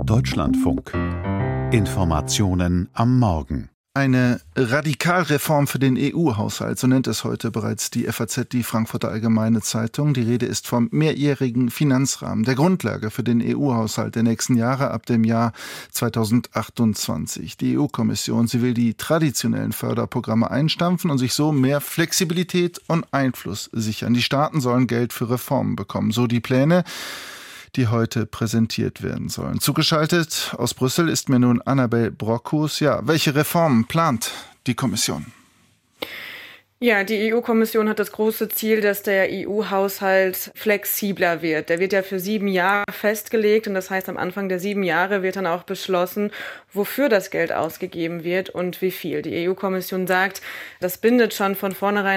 Deutschlandfunk. Informationen am Morgen. Eine Radikalreform für den EU-Haushalt, so nennt es heute bereits die FAZ, die Frankfurter Allgemeine Zeitung. Die Rede ist vom mehrjährigen Finanzrahmen, der Grundlage für den EU-Haushalt der nächsten Jahre ab dem Jahr 2028. Die EU-Kommission, sie will die traditionellen Förderprogramme einstampfen und sich so mehr Flexibilität und Einfluss sichern. Die Staaten sollen Geld für Reformen bekommen, so die Pläne, die heute präsentiert werden sollen. Zugeschaltet aus Brüssel ist mir nun Annabel Brockhus. Ja, welche Reformen plant die Kommission? Ja, die EU-Kommission hat das große Ziel, dass der EU-Haushalt flexibler wird. Der wird ja für 7 Jahre festgelegt und das heißt, am Anfang der 7 Jahre wird dann auch beschlossen, wofür das Geld ausgegeben wird und wie viel. Die EU-Kommission sagt, das bindet schon von vornherein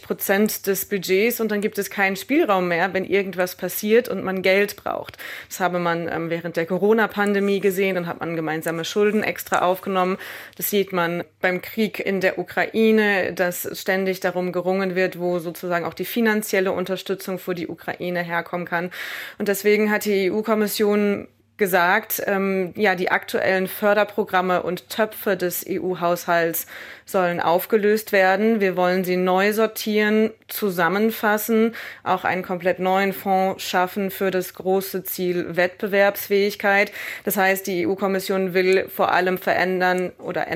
90% des Budgets und dann gibt es keinen Spielraum mehr, wenn irgendwas passiert und man Geld braucht. Das habe man während der Corona-Pandemie gesehen, dann hat man gemeinsame Schulden extra aufgenommen. Das sieht man beim Krieg in der Ukraine, dass ständig darum gerungen wird, wo sozusagen auch die finanzielle Unterstützung für die Ukraine herkommen kann. Und deswegen hat die EU-Kommission gesagt, die aktuellen Förderprogramme und Töpfe des EU-Haushalts sollen aufgelöst werden. Wir wollen sie neu sortieren, zusammenfassen, auch einen komplett neuen Fonds schaffen für das große Ziel Wettbewerbsfähigkeit. Das heißt, die EU-Kommission will vor allem ändern,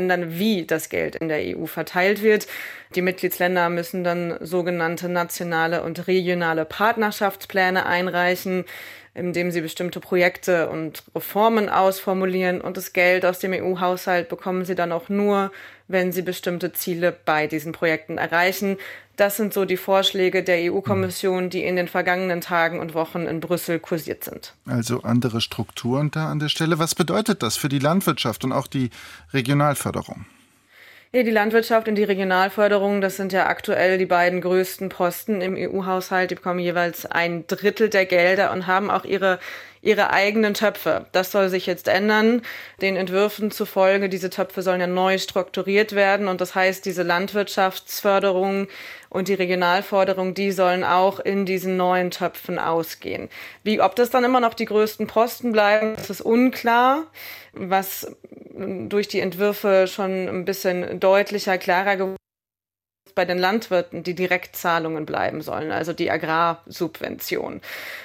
wie das Geld in der EU verteilt wird. Die Mitgliedsländer müssen dann sogenannte nationale und regionale Partnerschaftspläne einreichen, indem sie bestimmte Projekte und Reformen ausformulieren. Und das Geld aus dem EU-Haushalt bekommen sie dann auch nur, wenn sie bestimmte Ziele bei diesen Projekten erreichen. Das sind so die Vorschläge der EU-Kommission, die in den vergangenen Tagen und Wochen in Brüssel kursiert sind. Also andere Strukturen da an der Stelle. Was bedeutet das für die Landwirtschaft und auch die Regionalförderung? Ja, die Landwirtschaft und die Regionalförderung, das sind ja aktuell die beiden größten Posten im EU-Haushalt. Die bekommen jeweils 1/3 der Gelder und haben auch ihre eigenen Töpfe. Das soll sich jetzt ändern. Den Entwürfen zufolge, diese Töpfe sollen ja neu strukturiert werden. Und das heißt, diese Landwirtschaftsförderung und die Regionalförderung, die sollen auch in diesen neuen Töpfen ausgehen. Ob das dann immer noch die größten Posten bleiben, das ist unklar. Was durch die Entwürfe schon ein bisschen deutlicher, klarer geworden ist, bei den Landwirten die Direktzahlungen bleiben sollen, also die Agrarsubvention.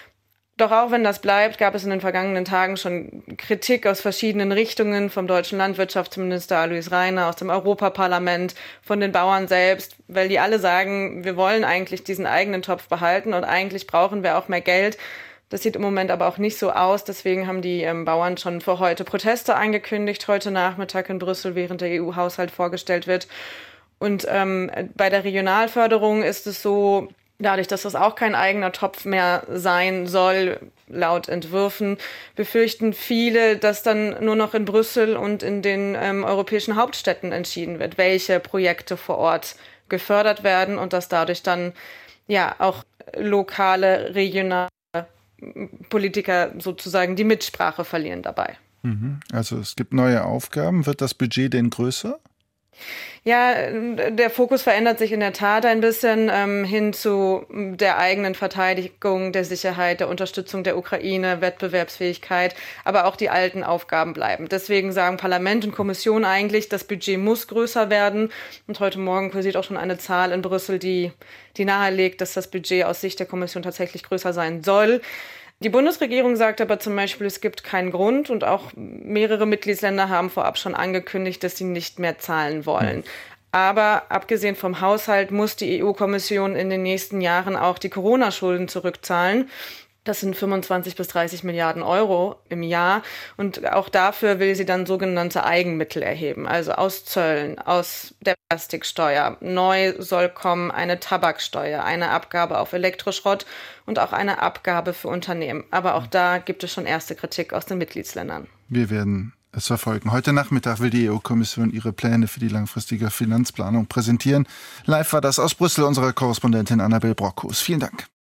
Doch auch wenn das bleibt, gab es in den vergangenen Tagen schon Kritik aus verschiedenen Richtungen, vom deutschen Landwirtschaftsminister Alois Rainer, aus dem Europaparlament, von den Bauern selbst, weil die alle sagen, wir wollen eigentlich diesen eigenen Topf behalten und eigentlich brauchen wir auch mehr Geld. Das sieht im Moment aber auch nicht so aus. Deswegen haben die Bauern schon für heute Proteste angekündigt, heute Nachmittag in Brüssel, während der EU-Haushalt vorgestellt wird. Und bei der Regionalförderung ist es so, dadurch, dass das auch kein eigener Topf mehr sein soll, laut Entwürfen, befürchten viele, dass dann nur noch in Brüssel und in den europäischen Hauptstädten entschieden wird, welche Projekte vor Ort gefördert werden und dass dadurch dann ja auch lokale, regionale Politiker sozusagen die Mitsprache verlieren dabei. Also es gibt neue Aufgaben. Wird das Budget denn größer? Ja, der Fokus verändert sich in der Tat ein bisschen hin zu der eigenen Verteidigung, der Sicherheit, der Unterstützung der Ukraine, Wettbewerbsfähigkeit, aber auch die alten Aufgaben bleiben. Deswegen sagen Parlament und Kommission eigentlich, das Budget muss größer werden. Und heute Morgen kursiert auch schon eine Zahl in Brüssel, die nahelegt, dass das Budget aus Sicht der Kommission tatsächlich größer sein soll. Die Bundesregierung sagt aber zum Beispiel, es gibt keinen Grund und auch mehrere Mitgliedsländer haben vorab schon angekündigt, dass sie nicht mehr zahlen wollen. Aber abgesehen vom Haushalt muss die EU-Kommission in den nächsten Jahren auch die Corona-Schulden zurückzahlen. Das sind 25 bis 30 Milliarden Euro im Jahr. Und auch dafür will sie dann sogenannte Eigenmittel erheben, also aus Zöllen, aus der Plastiksteuer. Neu soll kommen eine Tabaksteuer, eine Abgabe auf Elektroschrott und auch eine Abgabe für Unternehmen. Aber auch da gibt es schon erste Kritik aus den Mitgliedsländern. Wir werden es verfolgen. Heute Nachmittag will die EU-Kommission ihre Pläne für die langfristige Finanzplanung präsentieren. Live war das aus Brüssel, unserer Korrespondentin Annabel Brockhus. Vielen Dank.